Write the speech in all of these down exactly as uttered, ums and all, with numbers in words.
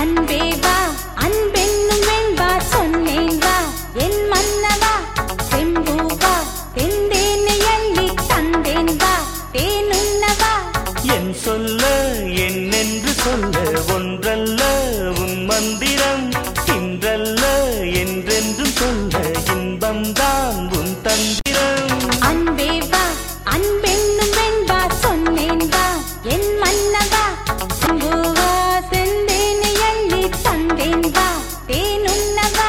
அன்பே வா அன்பென்னும் வெண்பா சொன்னேன் வா என் மன்னவா செம்பூவா தெந்தேனை அள்ளி தந்தேன் வா தேனுண்ணவா என் சொல்ல என்னென்று சொல்ல ஒன்றல்ல உன் மந்திரம் இன்றல்ல என்றென்றும் சொல்ல இன்பம்தான் உன் தந்திரம் அன்பே வா அன்பென்னும் வெண்பா சொன்னேன் வா என் மன்னவா செம்பூவா தெந்தேனை அள்ளி தந்தேன் வா தேனுண்ணவா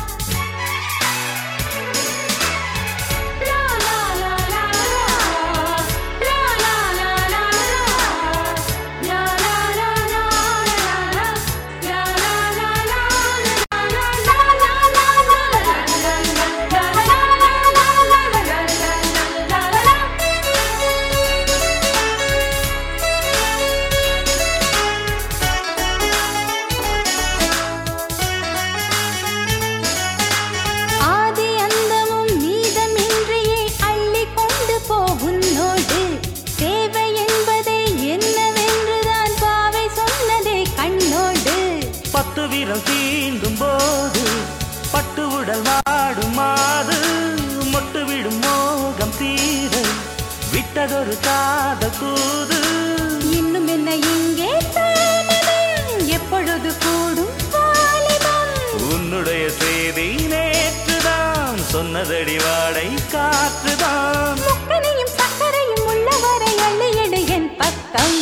பத்து வீரம் தீண்டும் போது பட்டு உடல் வாடும் மாது மொட்டு விடும் மோகம் தீர விட்டதொரு காதல் தூது இன்னும் என்ன இங்கே எப்பொழுது கூடும் உன்னுடைய செய்தி நேற்றுதான் சொன்னதடி வாடை காற்றுதான் முக்கனையும் சக்கரையும் உள்ளவரை அள்ளியடு என் பக்கம்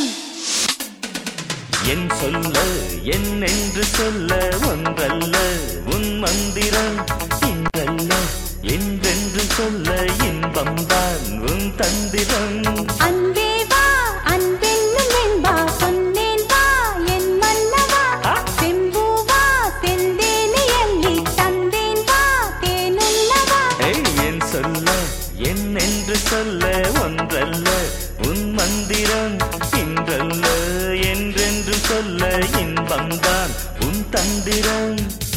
என் சொல்ல என்னென்று சொல்ல ஒன்றல்ல உன் மந்திரம் இன்றல்ல என்றென்று சொல்ல இன்பம்தான் உன் தந்திரம் அன்பே வா அன்பென்னும் வெண்பா சொன்னேன் வா என் மன்னவா செம்பூவா தெந்தேனை அள்ளி தந்தேன் வா தேனுண்ணவா என் சொல்ல என்னென்று சொல்ல ஒன்றல்ல உன் மந்திரம் இன்றல்ல என்றென்று சொல்ல இன்பம்தான் உன் தந்திரம்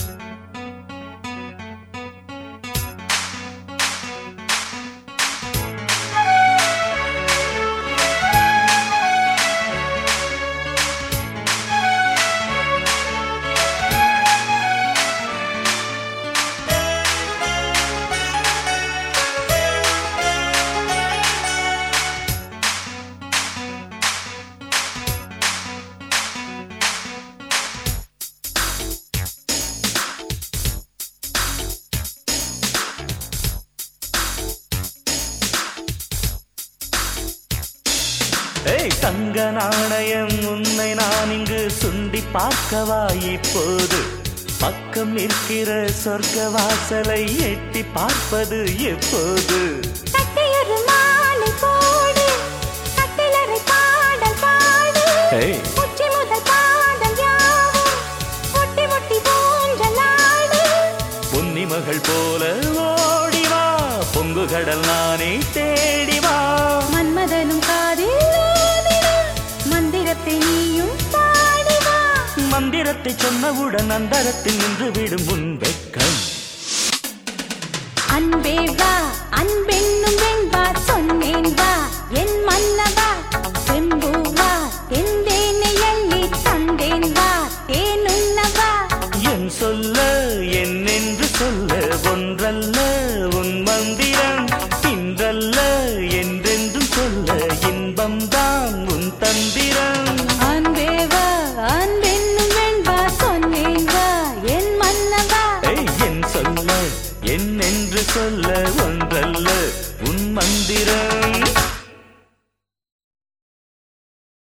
தங்க நாணயம் உன்னை நான் இங்கு சுண்டி பார்க்கவா இப்போது பக்கம் இருக்கிற சொர்க்க வாசலை எட்டி பார்ப்பது எப்போது கட்டியொரு மாலை போடு கட்டிலறை பாடல் பாடு உச்சி முதல் பாடல் யாவும் ஒட்டி ஒட்டி ஊஞ்சலாடு பொன்னி மகள் போல ஓடிவா பொங்கு கடல் நானே தேடிவா மன்மதனும் காதில் மந்திரத்தை நீயும் பாடிவா மந்திரத்தை சொன்னவுடன் அந்தரத்தில் நின்று விடும் முன் வெட்கம் அன்பே வா அன்பே